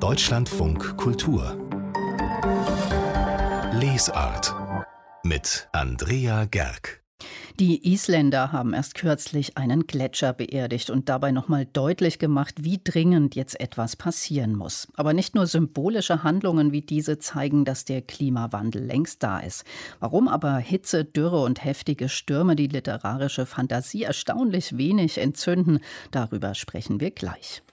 Deutschlandfunk Kultur Lesart mit Andrea Gerg. Die Isländer haben erst kürzlich einen Gletscher beerdigt und dabei nochmal deutlich gemacht, wie dringend jetzt etwas passieren muss. Aber nicht nur symbolische Handlungen wie diese zeigen, dass der Klimawandel längst da ist. Warum aber Hitze, Dürre und heftige Stürme die literarische Fantasie erstaunlich wenig entzünden, darüber sprechen wir gleich.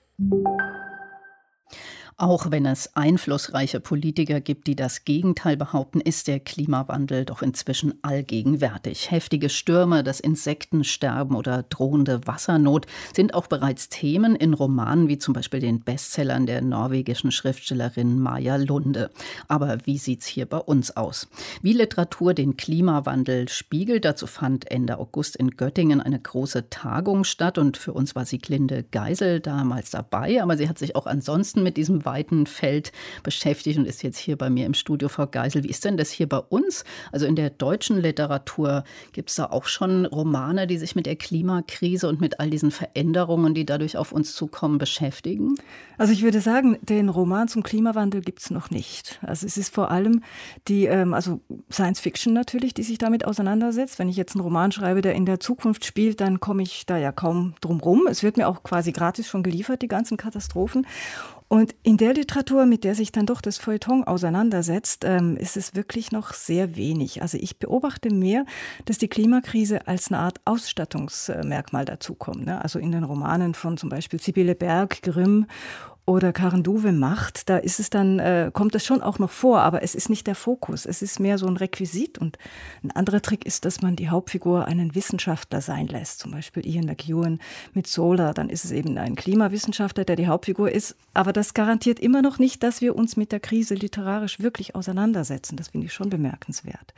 Auch wenn es einflussreiche Politiker gibt, die das Gegenteil behaupten, ist der Klimawandel doch inzwischen allgegenwärtig. Heftige Stürme, das Insektensterben oder drohende Wassernot sind auch bereits Themen in Romanen wie zum Beispiel den Bestsellern der norwegischen Schriftstellerin Maja Lunde. Aber wie sieht's hier bei uns aus? Wie Literatur den Klimawandel spiegelt, dazu fand Ende August in Göttingen eine große Tagung statt und für uns war Sieglinde Geisel damals dabei, aber sie hat sich auch ansonsten mit diesem weiten Feld beschäftigt und ist jetzt hier bei mir im Studio. Frau Geisel, wie ist denn das hier bei uns? Also in der deutschen Literatur gibt es da auch schon Romane, die sich mit der Klimakrise und mit all diesen Veränderungen, die dadurch auf uns zukommen, beschäftigen? Also ich würde sagen, den Roman zum Klimawandel gibt es noch nicht. Also es ist vor allem die Science Fiction natürlich, die sich damit auseinandersetzt. Wenn ich jetzt einen Roman schreibe, der in der Zukunft spielt, dann komme ich da ja kaum drum rum. Es wird mir auch quasi gratis schon geliefert, die ganzen Katastrophen. Und in der Literatur, mit der sich dann doch das Feuilleton auseinandersetzt, ist es wirklich noch sehr wenig. Also ich beobachte mehr, dass die Klimakrise als eine Art Ausstattungsmerkmal dazukommt. Ne? Also in den Romanen von zum Beispiel Sibylle Berg, Grimm oder Karen Duwe Macht, da ist es dann, kommt das schon auch noch vor, aber es ist nicht der Fokus. Es ist mehr so ein Requisit. Und ein anderer Trick ist, dass man die Hauptfigur einen Wissenschaftler sein lässt. Zum Beispiel Ian McEwan mit Solar. Dann ist es eben ein Klimawissenschaftler, der die Hauptfigur ist. Aber das garantiert immer noch nicht, dass wir uns mit der Krise literarisch wirklich auseinandersetzen. Das finde ich schon bemerkenswert.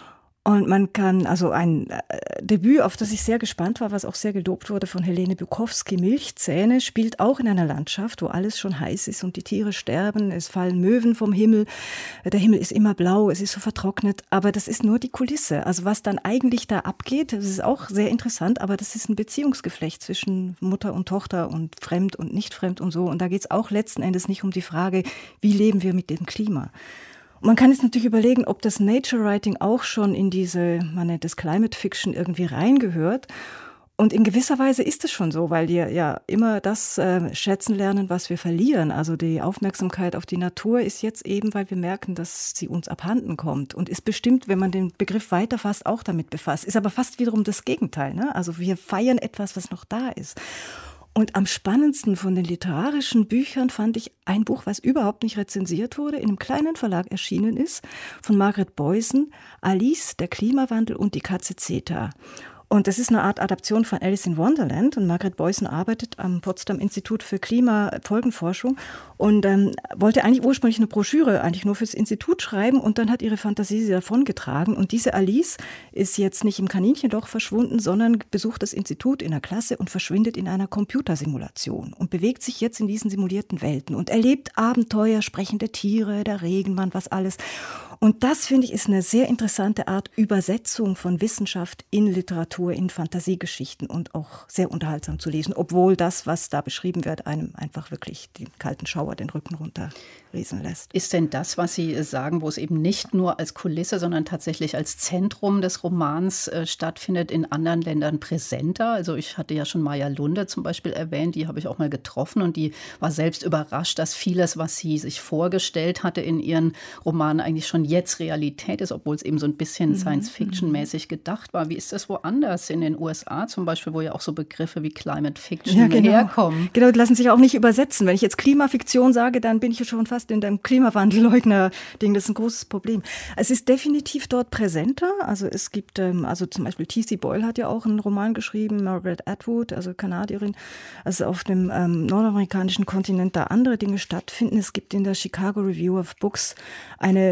Und man kann, also ein Debüt, auf das ich sehr gespannt war, was auch sehr gelobt wurde von Helene Bukowski, Milchzähne, spielt auch in einer Landschaft, wo alles schon heiß ist und die Tiere sterben, es fallen Möwen vom Himmel, der Himmel ist immer blau, es ist so vertrocknet, aber das ist nur die Kulisse. Also was dann eigentlich da abgeht, das ist auch sehr interessant, aber das ist ein Beziehungsgeflecht zwischen Mutter und Tochter und fremd und nicht fremd und so. Und da geht es auch letzten Endes nicht um die Frage, wie leben wir mit dem Klima. Und man kann jetzt natürlich überlegen, ob das Nature Writing auch schon in diese, man nennt es Climate Fiction, irgendwie reingehört. Und in gewisser Weise ist es schon so, weil wir ja immer das schätzen lernen, was wir verlieren. Also die Aufmerksamkeit auf die Natur ist jetzt eben, weil wir merken, dass sie uns abhanden kommt. Und ist bestimmt, wenn man den Begriff weiterfasst, auch damit befasst. Ist aber fast wiederum das Gegenteil. Ne? Also wir feiern etwas, was noch da ist. Und am spannendsten von den literarischen Büchern fand ich ein Buch, was überhaupt nicht rezensiert wurde, in einem kleinen Verlag erschienen ist, von Margret Boysen, Alice, der Klimawandel und die Katze Zeta. Und das ist eine Art Adaption von Alice in Wonderland. Und Margret Boysen arbeitet am Potsdam Institut für Klimafolgenforschung und wollte eigentlich ursprünglich eine Broschüre eigentlich nur fürs Institut schreiben. Und dann hat ihre Fantasie sie davongetragen. Und diese Alice ist jetzt nicht im Kaninchenloch verschwunden, sondern besucht das Institut in der Klasse und verschwindet in einer Computersimulation und bewegt sich jetzt in diesen simulierten Welten und erlebt Abenteuer, sprechende Tiere, der Regenmann, was alles. Und das, finde ich, ist eine sehr interessante Art Übersetzung von Wissenschaft in Literatur, in Fantasiegeschichten und auch sehr unterhaltsam zu lesen, obwohl das, was da beschrieben wird, einem einfach wirklich den kalten Schauer den Rücken runterrieseln lässt. Ist denn das, was Sie sagen, wo es eben nicht nur als Kulisse, sondern tatsächlich als Zentrum des Romans stattfindet, in anderen Ländern präsenter? Also ich hatte ja schon Maja Lunde zum Beispiel erwähnt, die habe ich auch mal getroffen und die war selbst überrascht, dass vieles, was sie sich vorgestellt hatte in ihren Romanen, eigentlich schon jetzt Realität ist, obwohl es eben so ein bisschen Science-Fiction-mäßig gedacht war. Wie ist das woanders? In den USA zum Beispiel, wo ja auch so Begriffe wie Climate Fiction herkommen. Genau, die lassen sich auch nicht übersetzen. Wenn ich jetzt Klimafiktion sage, dann bin ich ja schon fast in dem Klimawandelleugner-Ding. Das ist ein großes Problem. Es ist definitiv dort präsenter. Also es gibt, also zum Beispiel T.C. Boyle hat ja auch einen Roman geschrieben, Margaret Atwood, also Kanadierin. Also auf dem nordamerikanischen Kontinent da andere Dinge stattfinden. Es gibt in der Chicago Review of Books eine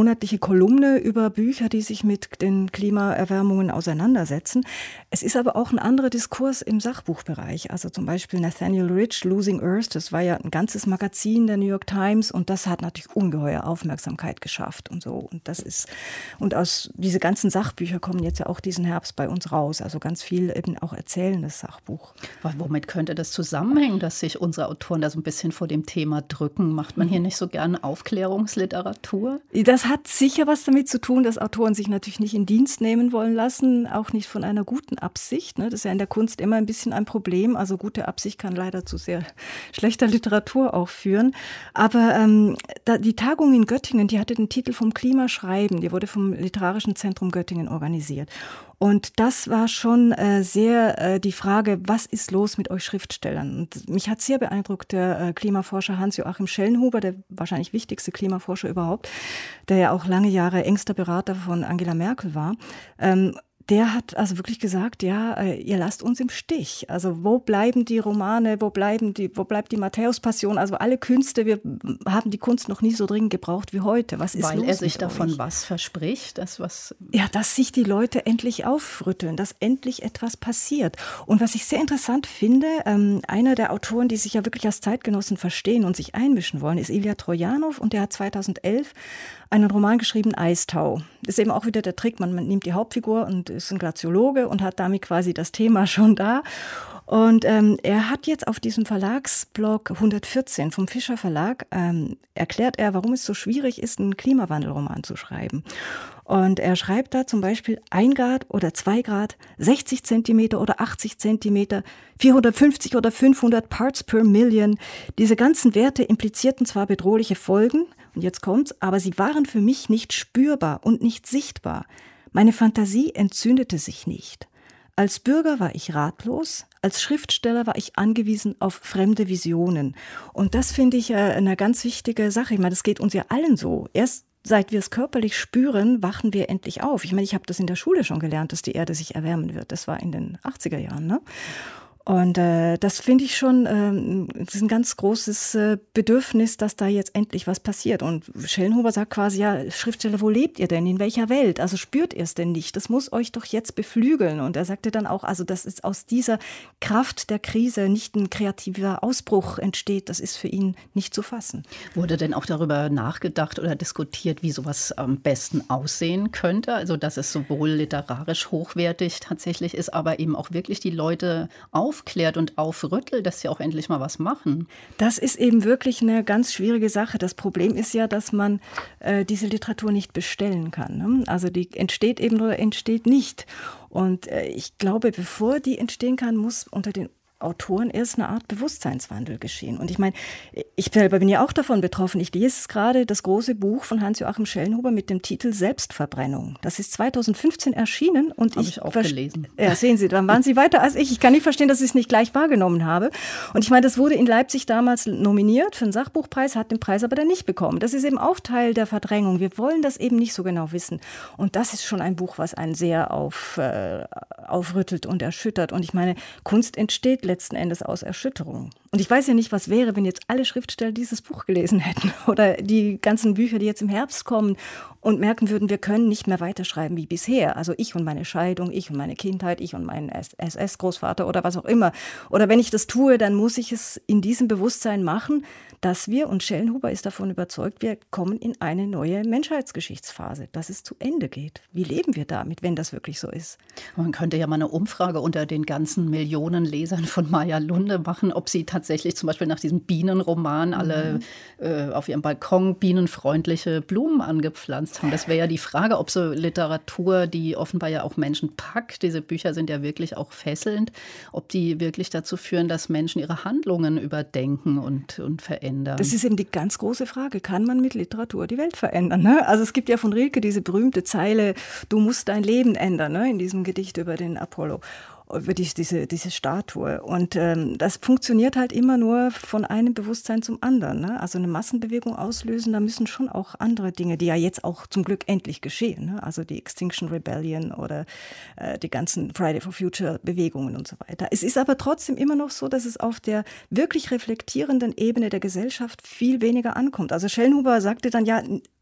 monatliche Kolumne über Bücher, die sich mit den Klimaerwärmungen auseinandersetzen. Es ist aber auch ein anderer Diskurs im Sachbuchbereich. Also zum Beispiel Nathaniel Rich, Losing Earth, das war ja ein ganzes Magazin der New York Times und das hat natürlich ungeheuer Aufmerksamkeit geschafft und so. Und aus diese ganzen Sachbücher kommen jetzt ja auch diesen Herbst bei uns raus. Also ganz viel eben auch erzählendes Sachbuch. Aber womit könnte das zusammenhängen, dass sich unsere Autoren da so ein bisschen vor dem Thema drücken? Macht man hier nicht so gerne Aufklärungsliteratur? Das hat sicher was damit zu tun, dass Autoren sich natürlich nicht in Dienst nehmen wollen lassen, auch nicht von einer guten Absicht. Das ist ja in der Kunst immer ein bisschen ein Problem. Also gute Absicht kann leider zu sehr schlechter Literatur auch führen. Aber die Tagung in Göttingen, die hatte den Titel vom Klimaschreiben. Die wurde vom Literarischen Zentrum Göttingen organisiert. Und das war schon sehr die Frage, was ist los mit euch Schriftstellern? Und mich hat sehr beeindruckt der Klimaforscher Hans-Joachim Schellnhuber, der wahrscheinlich wichtigste Klimaforscher überhaupt, der ja auch lange Jahre engster Berater von Angela Merkel war. Der hat also wirklich gesagt, ja, ihr lasst uns im Stich. Also wo bleiben die Romane, wo bleibt die Matthäus-Passion? Also alle Künste, wir haben die Kunst noch nie so dringend gebraucht wie heute. Was ist los? Weil er sich davon was verspricht? Dass sich die Leute endlich aufrütteln, dass endlich etwas passiert. Und was ich sehr interessant finde, einer der Autoren, die sich ja wirklich als Zeitgenossen verstehen und sich einmischen wollen, ist Ilya Trojanow und der hat 2011 einen Roman geschrieben, Eistau. Das ist eben auch wieder der Trick, man nimmt die Hauptfigur und ist ein Glaziologe und hat damit quasi das Thema schon da. Und er hat jetzt auf diesem Verlagsblog 114 vom Fischer Verlag erklärt warum es so schwierig ist, einen Klimawandelroman zu schreiben. Und er schreibt da zum Beispiel 1 Grad oder 2 Grad, 60 Zentimeter oder 80 Zentimeter, 450 oder 500 Parts per Million. Diese ganzen Werte implizierten zwar bedrohliche Folgen, und jetzt kommt's, aber sie waren für mich nicht spürbar und nicht sichtbar. Meine Fantasie entzündete sich nicht. Als Bürger war ich ratlos, als Schriftsteller war ich angewiesen auf fremde Visionen. Und das finde ich eine ganz wichtige Sache. Ich meine, das geht uns ja allen so. Erst seit wir es körperlich spüren, wachen wir endlich auf. Ich meine, ich habe das in der Schule schon gelernt, dass die Erde sich erwärmen wird. Das war in den 80er Jahren, ne? Und das finde ich schon, das ist ein ganz großes Bedürfnis, dass da jetzt endlich was passiert. Und Schellnhuber sagt quasi, ja, Schriftsteller, wo lebt ihr denn? In welcher Welt? Also spürt ihr es denn nicht? Das muss euch doch jetzt beflügeln. Und er sagte dann auch, also dass es aus dieser Kraft der Krise nicht ein kreativer Ausbruch entsteht, das ist für ihn nicht zu fassen. Wurde denn auch darüber nachgedacht oder diskutiert, wie sowas am besten aussehen könnte? Also dass es sowohl literarisch hochwertig tatsächlich ist, aber eben auch wirklich die Leute aufklärt und aufrüttelt, dass sie auch endlich mal was machen. Das ist eben wirklich eine ganz schwierige Sache. Das Problem ist ja, dass man diese Literatur nicht bestellen kann. Ne? Also die entsteht eben oder entsteht nicht. Und ich glaube, bevor die entstehen kann, muss unter den Autoren erst eine Art Bewusstseinswandel geschehen. Und ich meine, ich selber bin ja auch davon betroffen. Ich lese gerade das große Buch von Hans-Joachim Schellnhuber mit dem Titel Selbstverbrennung. Das ist 2015 erschienen. Und habe ich auch gelesen. Ja, sehen Sie, dann waren Sie weiter als ich. Ich kann nicht verstehen, dass ich es nicht gleich wahrgenommen habe. Und ich meine, das wurde in Leipzig damals nominiert für einen Sachbuchpreis, hat den Preis aber dann nicht bekommen. Das ist eben auch Teil der Verdrängung. Wir wollen das eben nicht so genau wissen. Und das ist schon ein Buch, was einen sehr aufrüttelt und erschüttert. Und ich meine, Kunst entsteht letzten Endes aus Erschütterung. Und ich weiß ja nicht, was wäre, wenn jetzt alle Schriftsteller dieses Buch gelesen hätten oder die ganzen Bücher, die jetzt im Herbst kommen und merken würden, wir können nicht mehr weiterschreiben wie bisher. Also ich und meine Scheidung, ich und meine Kindheit, ich und mein SS-Großvater oder was auch immer. Oder wenn ich das tue, dann muss ich es in diesem Bewusstsein machen, dass wir, und Schellnhuber ist davon überzeugt, wir kommen in eine neue Menschheitsgeschichtsphase, dass es zu Ende geht. Wie leben wir damit, wenn das wirklich so ist? Man könnte ja mal eine Umfrage unter den ganzen Millionen Lesern von Maya Lunde machen, ob sie tatsächlich zum Beispiel nach diesem Bienenroman alle auf ihrem Balkon bienenfreundliche Blumen angepflanzt haben. Das wäre ja die Frage, ob so Literatur, die offenbar ja auch Menschen packt, diese Bücher sind ja wirklich auch fesselnd, ob die wirklich dazu führen, dass Menschen ihre Handlungen überdenken und verändern. Das ist eben die ganz große Frage. Kann man mit Literatur die Welt verändern? Ne? Also es gibt ja von Rilke diese berühmte Zeile, du musst dein Leben ändern, ne? In diesem Gedicht über den Apollo. Über diese Statue. Und das funktioniert halt immer nur von einem Bewusstsein zum anderen. Ne? Also eine Massenbewegung auslösen, da müssen schon auch andere Dinge, die ja jetzt auch zum Glück endlich geschehen. Ne? Also die Extinction Rebellion oder die ganzen Friday for Future Bewegungen und so weiter. Es ist aber trotzdem immer noch so, dass es auf der wirklich reflektierenden Ebene der Gesellschaft viel weniger ankommt. Also Schellnhuber sagte dann ja,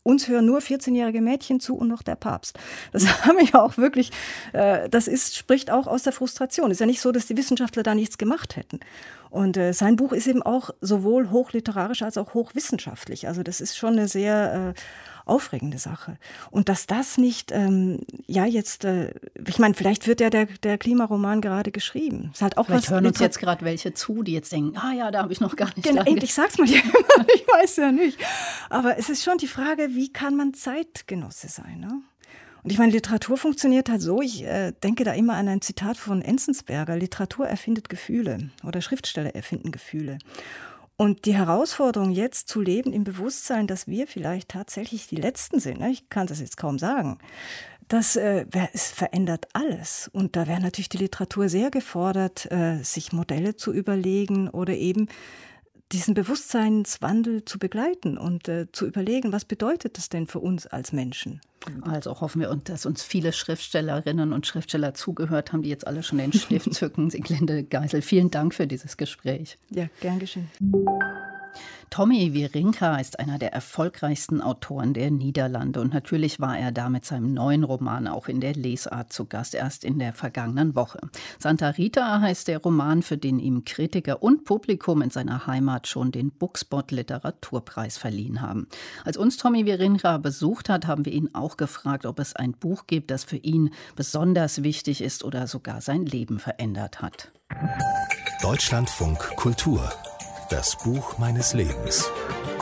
uns hören nur 14-jährige Mädchen zu und noch der Papst. Das haben wir ja auch wirklich, spricht auch aus der Frustration. Es ist ja nicht so, dass die Wissenschaftler da nichts gemacht hätten. Und sein Buch ist eben auch sowohl hochliterarisch als auch hochwissenschaftlich. Also das ist schon eine sehr aufregende Sache. Und dass das nicht, ich meine, vielleicht wird ja der Klimaroman gerade geschrieben. Ist halt auch vielleicht hören uns jetzt gerade welche zu, die jetzt denken, da habe ich noch gar nicht dran gedacht. Ich sag's mal dir immer, ich weiß ja nicht. Aber es ist schon die Frage, wie kann man Zeitgenosse sein, ne? Und ich meine, Literatur funktioniert halt so, ich denke da immer an ein Zitat von Enzensberger, Literatur erfindet Gefühle oder Schriftsteller erfinden Gefühle. Und die Herausforderung jetzt zu leben im Bewusstsein, dass wir vielleicht tatsächlich die Letzten sind, ne? Ich kann das jetzt kaum sagen, es verändert alles. Und da wäre natürlich die Literatur sehr gefordert, sich Modelle zu überlegen oder eben diesen Bewusstseinswandel zu begleiten und zu überlegen, was bedeutet das denn für uns als Menschen? Also hoffen wir, dass uns viele Schriftstellerinnen und Schriftsteller zugehört haben, die jetzt alle schon den Stift zücken. Sieglinde Geisel, vielen Dank für dieses Gespräch. Ja, gern geschehen. Tommy Wieringa ist einer der erfolgreichsten Autoren der Niederlande und natürlich war er da mit seinem neuen Roman auch in der Lesart zu Gast, erst in der vergangenen Woche. Santa Rita heißt der Roman, für den ihm Kritiker und Publikum in seiner Heimat schon den Bookspot Literaturpreis verliehen haben. Als uns Tommy Wieringa besucht hat, haben wir ihn auch gefragt, ob es ein Buch gibt, das für ihn besonders wichtig ist oder sogar sein Leben verändert hat. Deutschlandfunk Kultur. Das Buch meines Lebens.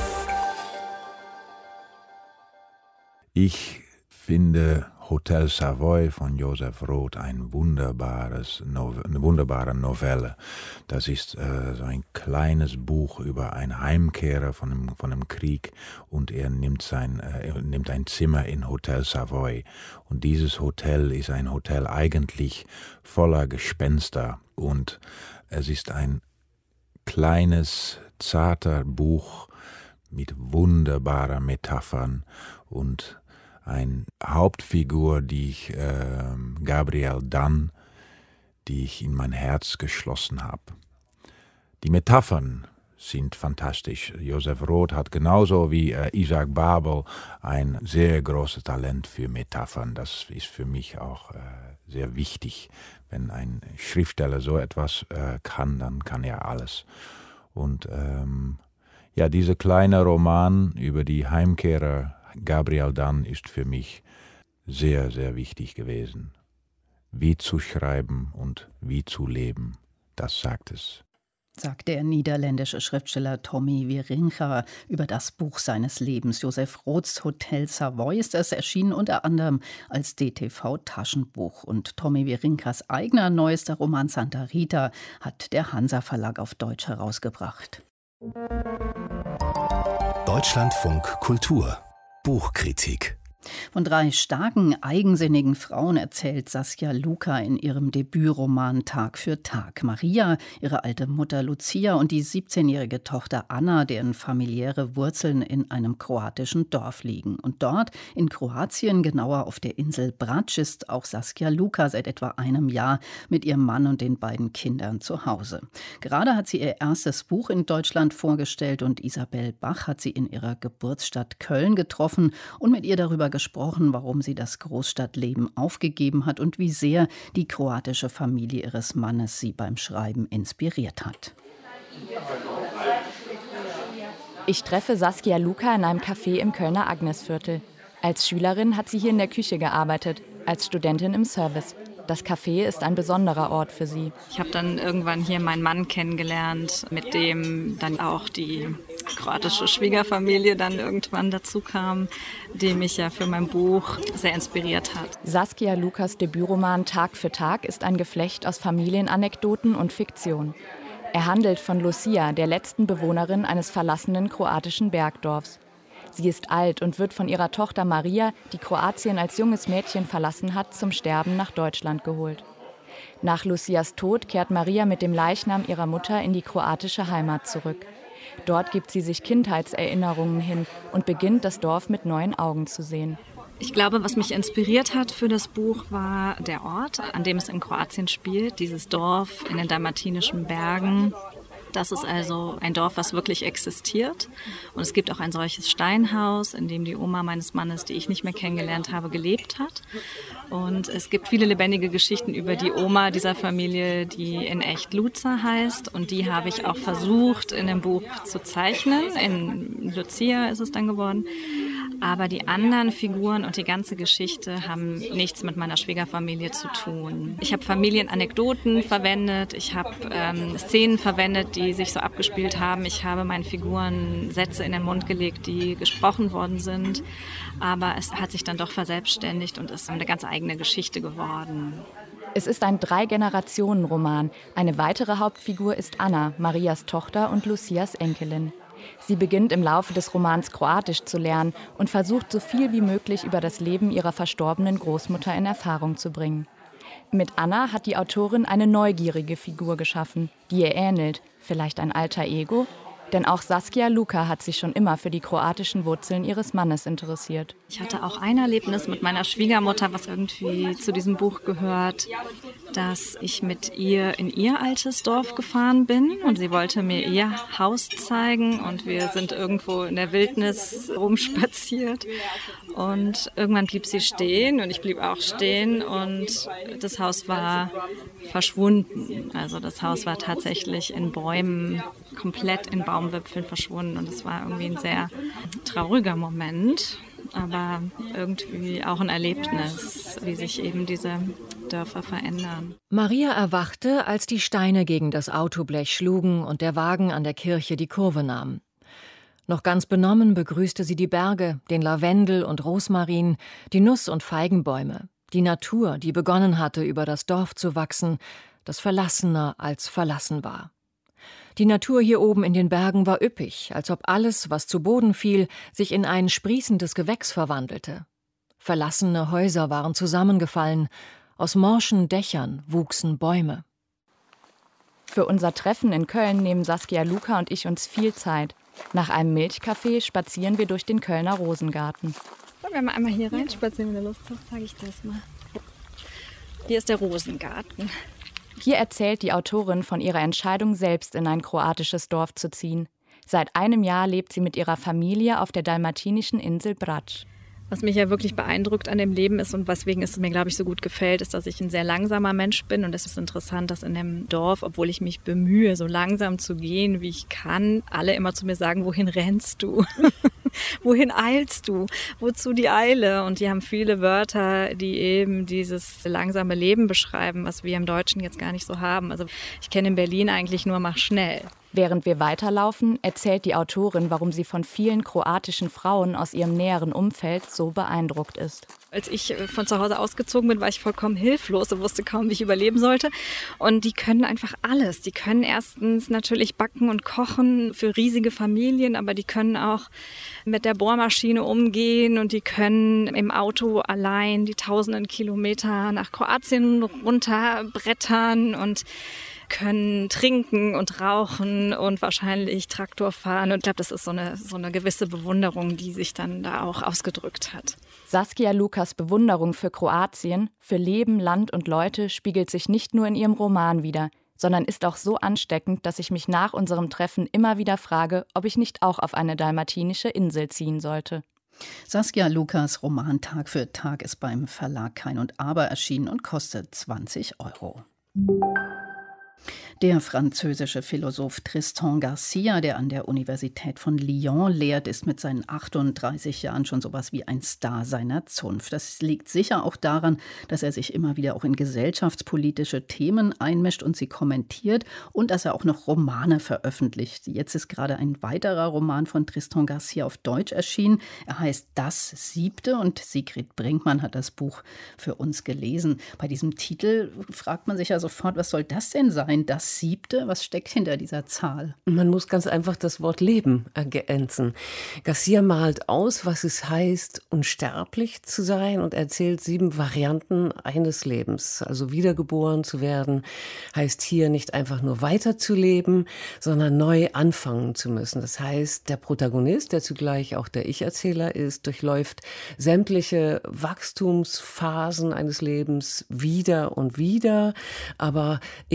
Ich finde Hotel Savoy von Joseph Roth eine wunderbare Novelle. Das ist so ein kleines Buch über einen Heimkehrer von einem Krieg und er nimmt ein Zimmer in Hotel Savoy. Und dieses Hotel ist ein Hotel eigentlich voller Gespenster und es ist ein kleines, zarter Buch mit wunderbaren Metaphern und eine Hauptfigur, Gabriel Dann, die ich in mein Herz geschlossen habe. Die Metaphern sind fantastisch. Joseph Roth hat genauso wie Isaac Babel ein sehr großes Talent für Metaphern. Das ist für mich auch sehr wichtig. Wenn ein Schriftsteller so etwas kann, dann kann er alles. Und dieser kleine Roman über die Heimkehrer Gabriel Dann ist für mich sehr, sehr wichtig gewesen. Wie zu schreiben und wie zu leben, das sagt es. Sagt der niederländische Schriftsteller Tommy Wieringa über das Buch seines Lebens. Joseph Roths Hotel Savoy ist es, erschienen unter anderem als DTV-Taschenbuch. Und Tommy Wieringas eigener neuester Roman Santa Rita hat der Hansa Verlag auf Deutsch herausgebracht. Deutschlandfunk Kultur. Buchkritik. Von 3 starken, eigensinnigen Frauen erzählt Saskia Luka in ihrem Debütroman Tag für Tag. Maria, ihre alte Mutter Lucia und die 17-jährige Tochter Anna, deren familiäre Wurzeln in einem kroatischen Dorf liegen. Und dort, in Kroatien, genauer auf der Insel Brač, ist auch Saskia Luka seit etwa einem Jahr mit ihrem Mann und den beiden Kindern zu Hause. Gerade hat sie ihr erstes Buch in Deutschland vorgestellt und Isabel Bach hat sie in ihrer Geburtsstadt Köln getroffen und mit ihr darüber gesprochen, warum sie das Großstadtleben aufgegeben hat und wie sehr die kroatische Familie ihres Mannes sie beim Schreiben inspiriert hat. Ich treffe Saskia Luka in einem Café im Kölner Agnesviertel. Als Schülerin hat sie hier in der Küche gearbeitet, als Studentin im Service. Das Café ist ein besonderer Ort für sie. Ich habe dann irgendwann hier meinen Mann kennengelernt, mit dem dann auch die kroatische Schwiegerfamilie dann irgendwann dazu kam, die mich ja für mein Buch sehr inspiriert hat. Saskia Lukas Debütroman Tag für Tag ist ein Geflecht aus Familienanekdoten und Fiktion. Er handelt von Lucia, der letzten Bewohnerin eines verlassenen kroatischen Bergdorfs. Sie ist alt und wird von ihrer Tochter Maria, die Kroatien als junges Mädchen verlassen hat, zum Sterben nach Deutschland geholt. Nach Lucias Tod kehrt Maria mit dem Leichnam ihrer Mutter in die kroatische Heimat zurück. Dort gibt sie sich Kindheitserinnerungen hin und beginnt, das Dorf mit neuen Augen zu sehen. Ich glaube, was mich inspiriert hat für das Buch, war der Ort, an dem es in Kroatien spielt. Dieses Dorf in den dalmatinischen Bergen. Das ist also ein Dorf, was wirklich existiert. Und es gibt auch ein solches Steinhaus, in dem die Oma meines Mannes, die ich nicht mehr kennengelernt habe, gelebt hat. Und es gibt viele lebendige Geschichten über die Oma dieser Familie, die in echt Luza heißt. Und die habe ich auch versucht, in dem Buch zu zeichnen. In Lucia ist es dann geworden. Aber die anderen Figuren und die ganze Geschichte haben nichts mit meiner Schwiegerfamilie zu tun. Ich habe Familienanekdoten verwendet, ich habe Szenen verwendet, die sich so abgespielt haben. Ich habe meinen Figuren Sätze in den Mund gelegt, die gesprochen worden sind. Aber es hat sich dann doch verselbstständigt und ist eine ganz eigene Geschichte geworden. Es ist ein 3-Generationen-Roman. Eine weitere Hauptfigur ist Anna, Marias Tochter und Lucias Enkelin. Sie beginnt im Laufe des Romans Kroatisch zu lernen und versucht, so viel wie möglich über das Leben ihrer verstorbenen Großmutter in Erfahrung zu bringen. Mit Anna hat die Autorin eine neugierige Figur geschaffen, die ihr ähnelt, vielleicht ein alter Ego? Denn auch Saskia Luka hat sich schon immer für die kroatischen Wurzeln ihres Mannes interessiert. Ich hatte auch ein Erlebnis mit meiner Schwiegermutter, was irgendwie zu diesem Buch gehört, dass ich mit ihr in ihr altes Dorf gefahren bin und sie wollte mir ihr Haus zeigen und wir sind irgendwo in der Wildnis rumspaziert und irgendwann blieb sie stehen und ich blieb auch stehen und das Haus war verschwunden. Also das Haus war tatsächlich in Bäumen, komplett in Baumwipfeln verschwunden und es war irgendwie ein sehr trauriger Moment, aber irgendwie auch ein Erlebnis, wie sich eben diese Dörfer verändern. Maria erwachte, als die Steine gegen das Autoblech schlugen und der Wagen an der Kirche die Kurve nahm. Noch ganz benommen begrüßte sie die Berge, den Lavendel und Rosmarin, die Nuss- und Feigenbäume, die Natur, die begonnen hatte, über das Dorf zu wachsen, das verlassener als verlassen war. Die Natur hier oben in den Bergen war üppig, als ob alles, was zu Boden fiel, sich in ein sprießendes Gewächs verwandelte. Verlassene Häuser waren zusammengefallen, aus morschen Dächern wuchsen Bäume. Für unser Treffen in Köln nehmen Saskia Luka und ich uns viel Zeit. Nach einem Milchkaffee spazieren wir durch den Kölner Rosengarten. Wollen wir mal einmal hier rein spazieren, wenn du Lust hast, zeige ich das mal. Hier ist der Rosengarten. Hier erzählt die Autorin von ihrer Entscheidung, selbst in ein kroatisches Dorf zu ziehen. Seit einem Jahr lebt sie mit ihrer Familie auf der dalmatinischen Insel Brač. Was mich ja wirklich beeindruckt an dem Leben ist und weswegen es mir, glaube ich, so gut gefällt, ist, dass ich ein sehr langsamer Mensch bin. Und es ist interessant, dass in dem Dorf, obwohl ich mich bemühe, so langsam zu gehen, wie ich kann, alle immer zu mir sagen, wohin rennst du? Wohin eilst du? Wozu die Eile? Und die haben viele Wörter, die eben dieses langsame Leben beschreiben, was wir im Deutschen jetzt gar nicht so haben. Also ich kenne in Berlin eigentlich nur mach schnell. Während wir weiterlaufen, erzählt die Autorin, warum sie von vielen kroatischen Frauen aus ihrem näheren Umfeld so beeindruckt ist. Als ich von zu Hause ausgezogen bin, war ich vollkommen hilflos und wusste kaum, wie ich überleben sollte. Und die können einfach alles. Die können erstens natürlich backen und kochen für riesige Familien, aber die können auch mit der Bohrmaschine umgehen und die können im Auto allein die tausenden Kilometer nach Kroatien runterbrettern und können trinken und rauchen und wahrscheinlich Traktor fahren. Und ich glaube, das ist so eine gewisse Bewunderung, die sich dann da auch ausgedrückt hat. Saskia Lukas Bewunderung für Kroatien, für Leben, Land und Leute spiegelt sich nicht nur in ihrem Roman wider, sondern ist auch so ansteckend, dass ich mich nach unserem Treffen immer wieder frage, ob ich nicht auch auf eine dalmatinische Insel ziehen sollte. Saskia Lukas Roman Tag für Tag ist beim Verlag Kein und Aber erschienen und kostet 20 €. Der französische Philosoph Tristan Garcia, der an der Universität von Lyon lehrt, ist mit seinen 38 Jahren schon sowas wie ein Star seiner Zunft. Das liegt sicher auch daran, dass er sich immer wieder auch in gesellschaftspolitische Themen einmischt und sie kommentiert und dass er auch noch Romane veröffentlicht. Jetzt ist gerade ein weiterer Roman von Tristan Garcia auf Deutsch erschienen. Er heißt Das Siebte und Sigrid Brinkmann hat das Buch für uns gelesen. Bei diesem Titel fragt man sich ja sofort, was soll das denn sein? Das Siebte? Was steckt hinter dieser Zahl? Man muss ganz einfach das Wort Leben ergänzen. Garcia malt aus, was es heißt, unsterblich zu sein und erzählt 7 Varianten eines Lebens. Also wiedergeboren zu werden, heißt hier nicht einfach nur weiterzuleben, sondern neu anfangen zu müssen. Das heißt, der Protagonist, der zugleich auch der Ich-Erzähler ist, durchläuft sämtliche Wachstumsphasen eines Lebens wieder und wieder, aber eben mit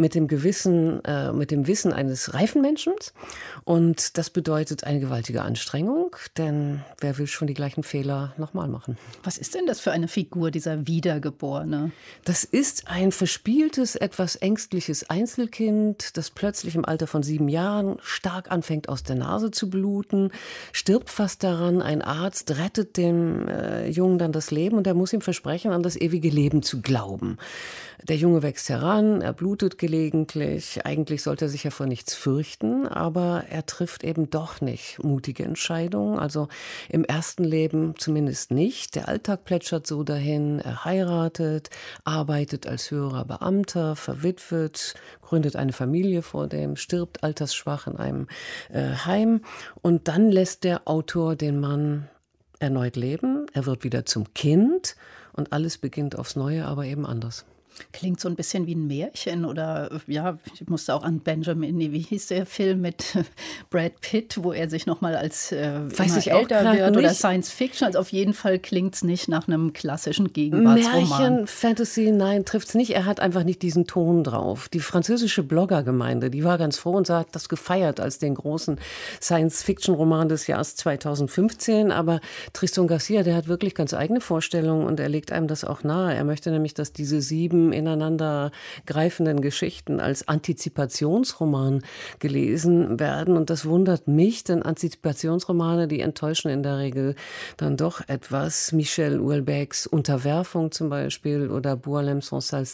mit dem Wissen eines reifen Menschen. Und das bedeutet eine gewaltige Anstrengung, denn wer will schon die gleichen Fehler nochmal machen? Was ist denn das für eine Figur, dieser Wiedergeborene? Das ist ein verspieltes, etwas ängstliches Einzelkind, das plötzlich im Alter von 7 Jahren stark anfängt, aus der Nase zu bluten, stirbt fast daran. Ein Arzt rettet dem Jungen dann das Leben und er muss ihm versprechen, an das ewige Leben zu glauben. Der Junge wächst heran, er blutet gelegentlich. Eigentlich sollte er sich ja vor nichts fürchten, aber er trifft eben doch nicht mutige Entscheidungen. Also im ersten Leben zumindest nicht. Der Alltag plätschert so dahin. Er heiratet, arbeitet als höherer Beamter, verwitwet, gründet eine Familie vor dem, stirbt altersschwach in einem Heim. Und dann lässt der Autor den Mann erneut leben. Er wird wieder zum Kind und alles beginnt aufs Neue, aber eben anders. Klingt so ein bisschen wie ein Märchen oder ja, ich musste auch an Benjamin, wie hieß der Film mit Brad Pitt, wo er sich nochmal als älter wird oder Science Fiction. Also auf jeden Fall klingt es nicht nach einem klassischen Gegenwartsroman. Märchen, Fantasy, nein, trifft es nicht. Er hat einfach nicht diesen Ton drauf. Die französische Bloggergemeinde, die war ganz froh und hat das gefeiert als den großen Science-Fiction-Roman des Jahres 2015. Aber Tristan Garcia, der hat wirklich ganz eigene Vorstellungen und er legt einem das auch nahe. Er möchte nämlich, dass diese 7 ineinander greifenden Geschichten als Antizipationsroman gelesen werden. Und das wundert mich, denn Antizipationsromane, die enttäuschen in der Regel dann doch etwas. Michel Houellebecqs Unterwerfung zum Beispiel oder Boualem Sansals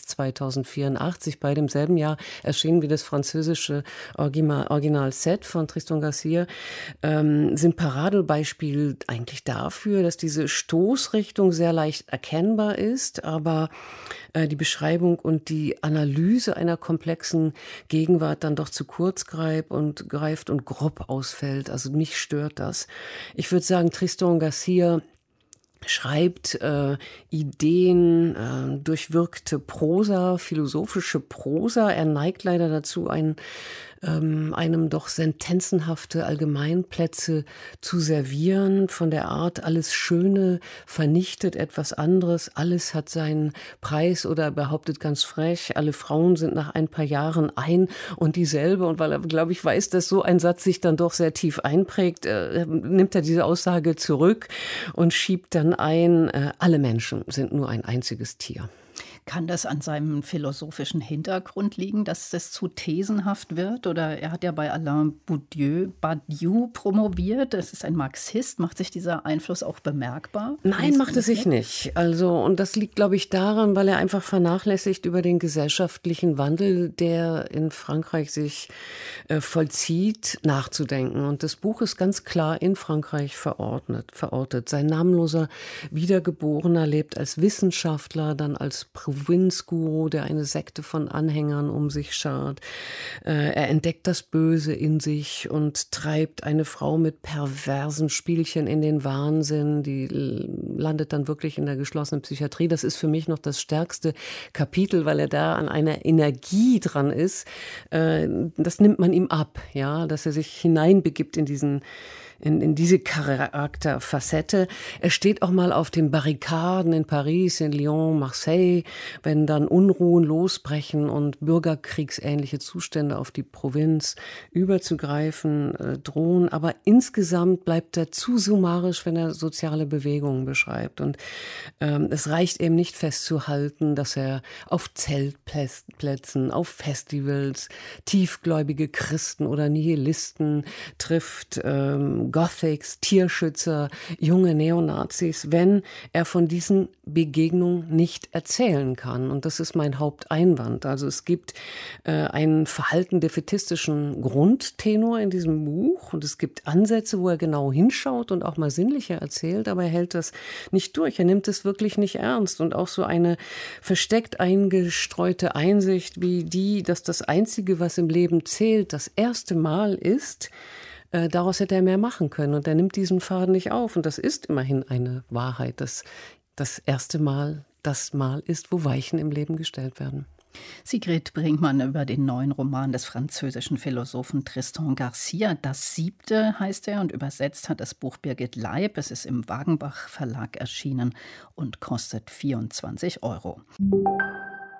2084, beide im selben Jahr erschienen wie das französische Original Set von Tristan Garcia, sind Paradebeispiel eigentlich dafür, dass diese Stoßrichtung sehr leicht erkennbar ist, aber die Beschreibung und die Analyse einer komplexen Gegenwart dann doch zu kurz greift und grob ausfällt. Also mich stört das. Ich würde sagen, Tristan Garcia schreibt Ideen, durchwirkte Prosa, philosophische Prosa. Er neigt leider dazu, einem doch sentenzenhafte Allgemeinplätze zu servieren, von der Art, alles Schöne vernichtet etwas anderes, alles hat seinen Preis oder behauptet ganz frech, alle Frauen sind nach ein paar Jahren ein und dieselbe. Und weil er, glaube ich, weiß, dass so ein Satz sich dann doch sehr tief einprägt, nimmt er diese Aussage zurück und schiebt dann ein, alle Menschen sind nur ein einziges Tier. Kann das an seinem philosophischen Hintergrund liegen, dass das zu thesenhaft wird? Oder er hat ja bei Alain Badiou promoviert. Das ist ein Marxist. Macht sich dieser Einfluss auch bemerkbar? Nein, macht es sich nicht. Also, und das liegt, glaube ich, daran, weil er einfach vernachlässigt über den gesellschaftlichen Wandel, der in Frankreich sich vollzieht, nachzudenken. Und das Buch ist ganz klar in Frankreich verortet. Sein namenloser Wiedergeborener lebt als Wissenschaftler, dann als Provinzguru, der eine Sekte von Anhängern um sich schart. Er entdeckt das Böse in sich und treibt eine Frau mit perversen Spielchen in den Wahnsinn. Die landet dann wirklich in der geschlossenen Psychiatrie. Das ist für mich noch das stärkste Kapitel, weil er da an einer Energie dran ist. Das nimmt man ihm ab, ja, dass er sich hineinbegibt in diese Charakterfacette. Er steht auch mal auf den Barrikaden in Paris, in Lyon, Marseille, wenn dann Unruhen losbrechen und bürgerkriegsähnliche Zustände auf die Provinz überzugreifen drohen. Aber insgesamt bleibt er zu summarisch, wenn er soziale Bewegungen beschreibt. Und es reicht eben nicht festzuhalten, dass er auf Zeltplätzen, auf Festivals tiefgläubige Christen oder Nihilisten trifft, Gothics, Tierschützer, junge Neonazis, wenn er von diesen Begegnungen nicht erzählen kann. Und das ist mein Haupteinwand. Also es gibt einen verhalten defätistischen Grundtenor in diesem Buch und es gibt Ansätze, wo er genau hinschaut und auch mal sinnlicher erzählt, aber er hält das nicht durch. Er nimmt es wirklich nicht ernst. Und auch so eine versteckt eingestreute Einsicht wie die, dass das Einzige, was im Leben zählt, das erste Mal ist, daraus hätte er mehr machen können. Und er nimmt diesen Faden nicht auf. Und das ist immerhin eine Wahrheit, dass das erste Mal das Mal ist, wo Weichen im Leben gestellt werden. Sigrid Brinkmann über den neuen Roman des französischen Philosophen Tristan Garcia. Das 7. heißt er und übersetzt hat das Buch Birgit Leib. Es ist im Wagenbach Verlag erschienen und kostet 24 €.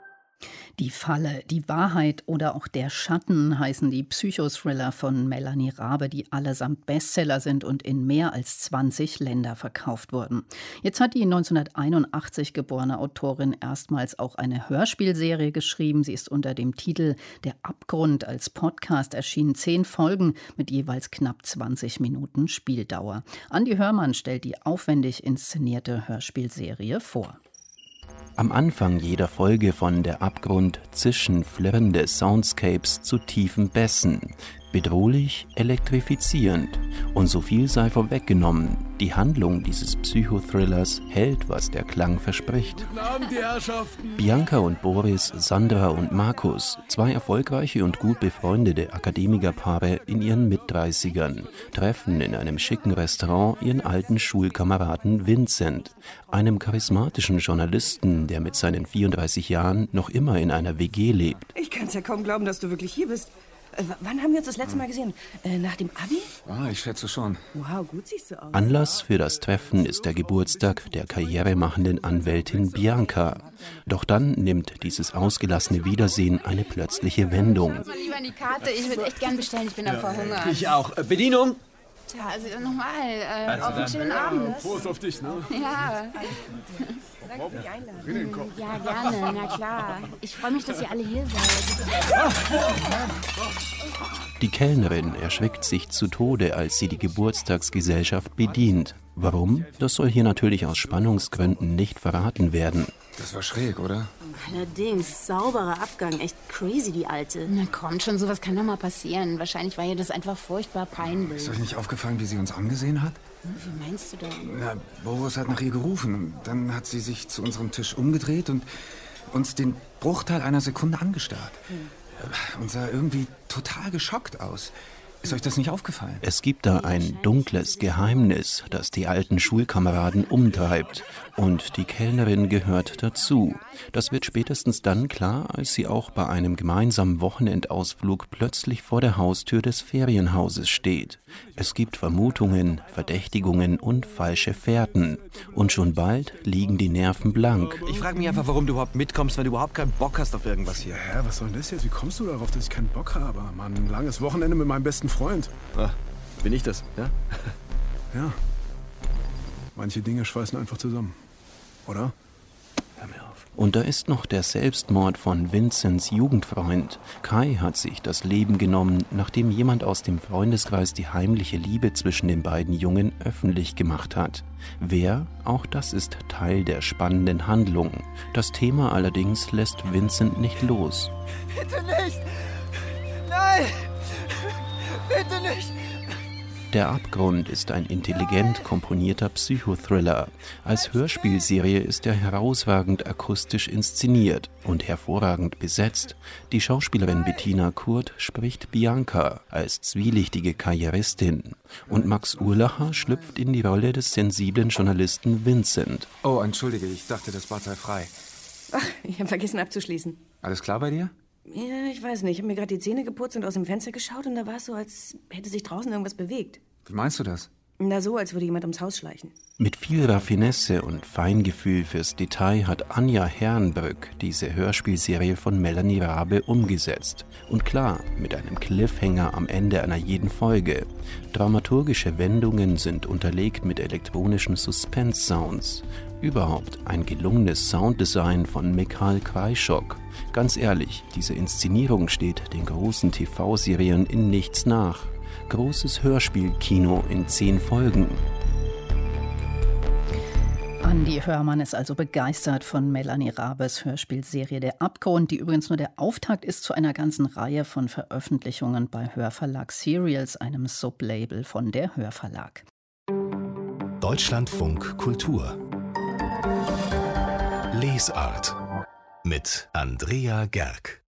Die Falle, die Wahrheit oder auch der Schatten heißen die Psychothriller von Melanie Rabe, die allesamt Bestseller sind und in mehr als 20 Länder verkauft wurden. Jetzt hat die 1981 geborene Autorin erstmals auch eine Hörspielserie geschrieben. Sie ist unter dem Titel Der Abgrund als Podcast erschienen, 10 Folgen mit jeweils knapp 20 Minuten Spieldauer. Andi Hörmann stellt die aufwendig inszenierte Hörspielserie vor. Am Anfang jeder Folge von Der Abgrund zischen flirrende Soundscapes zu tiefen Bässen. Bedrohlich, elektrifizierend. Und so viel sei vorweggenommen. Die Handlung dieses Psychothrillers hält, was der Klang verspricht. Guten Abend, die Herrschaften. Bianca und Boris, Sandra und Markus, 2 erfolgreiche und gut befreundete Akademikerpaare in ihren Mit-30ern, treffen in einem schicken Restaurant ihren alten Schulkameraden Vincent, einem charismatischen Journalisten, der mit seinen 34 Jahren noch immer in einer WG lebt. Ich kann's ja kaum glauben, dass du wirklich hier bist. Wann haben wir uns das letzte Mal gesehen? Nach dem Abi? Ich schätze schon. Wow, gut siehst du aus. Anlass für das Treffen ist der Geburtstag der karrieremachenden Anwältin Bianca. Doch dann nimmt dieses ausgelassene Wiedersehen eine plötzliche Wendung. Mal lieber in die Karte, ich würde echt gern bestellen, ich bin am Verhungern. Ich auch. Bedienung? Tja, also nochmal, auf einen schönen Abend. Prost auf dich, ne? Ja. Danke für die Einladung. Ja, gerne, na klar. Ich freue mich, dass ihr alle hier seid. Die Kellnerin erschreckt sich zu Tode, als sie die Geburtstagsgesellschaft bedient. Warum? Das soll hier natürlich aus Spannungsgründen nicht verraten werden. Das war schräg, oder? Allerdings, sauberer Abgang. Echt crazy, die Alte. Na komm schon, sowas kann doch mal passieren. Wahrscheinlich war ihr das einfach furchtbar peinlich. Ist euch nicht aufgefallen, wie sie uns angesehen hat? Wie meinst du denn? Ja, Boris hat nach ihr gerufen. Und dann hat sie sich zu unserem Tisch umgedreht und uns den Bruchteil einer Sekunde angestarrt. Und sah irgendwie total geschockt aus. Ist euch das nicht aufgefallen? Es gibt da ein dunkles Geheimnis, das die alten Schulkameraden umtreibt. Und die Kellnerin gehört dazu. Das wird spätestens dann klar, als sie auch bei einem gemeinsamen Wochenendausflug plötzlich vor der Haustür des Ferienhauses steht. Es gibt Vermutungen, Verdächtigungen und falsche Fährten. Und schon bald liegen die Nerven blank. Ich frage mich einfach, warum du überhaupt mitkommst, wenn du überhaupt keinen Bock hast auf irgendwas hier. Ja, was soll denn das jetzt? Wie kommst du darauf, dass ich keinen Bock habe? Mann, ein langes Wochenende mit meinem besten Freund. Ach, bin ich das, ja? Ja. Manche Dinge schweißen einfach zusammen. Oder? Hör mir auf. Und da ist noch der Selbstmord von Vincents Jugendfreund. Kai hat sich das Leben genommen, nachdem jemand aus dem Freundeskreis die heimliche Liebe zwischen den beiden Jungen öffentlich gemacht hat. Wer? Auch das ist Teil der spannenden Handlung. Das Thema allerdings lässt Vincent nicht los. Bitte nicht! Nein! Bitte nicht! Der Abgrund ist ein intelligent komponierter Psychothriller. Als Hörspielserie ist er herausragend akustisch inszeniert und hervorragend besetzt. Die Schauspielerin Bettina Kurt spricht Bianca als zwielichtige Karrieristin. Und Max Urlacher schlüpft in die Rolle des sensiblen Journalisten Vincent. Oh, entschuldige, ich dachte, das Bad sei frei. Ach, ich habe vergessen abzuschließen. Alles klar bei dir? Ja, ich weiß nicht. Ich habe mir gerade die Zähne geputzt und aus dem Fenster geschaut und da war es so, als hätte sich draußen irgendwas bewegt. Wie meinst du das? Na so, als würde jemand ums Haus schleichen. Mit viel Raffinesse und Feingefühl fürs Detail hat Anja Herrenbrück diese Hörspielserie von Melanie Rabe umgesetzt. Und klar, mit einem Cliffhanger am Ende einer jeden Folge. Dramaturgische Wendungen sind unterlegt mit elektronischen Suspense-Sounds. Überhaupt ein gelungenes Sounddesign von Michael Kreischock. Ganz ehrlich, diese Inszenierung steht den großen TV-Serien in nichts nach. Großes Hörspielkino in 10 Folgen. Andi Hörmann ist also begeistert von Melanie Rabes Hörspielserie Der Abgrund, die übrigens nur der Auftakt ist zu einer ganzen Reihe von Veröffentlichungen bei Hörverlag Serials, einem Sublabel von der Hörverlag. Deutschlandfunk Kultur Lesart mit Andrea Gerg.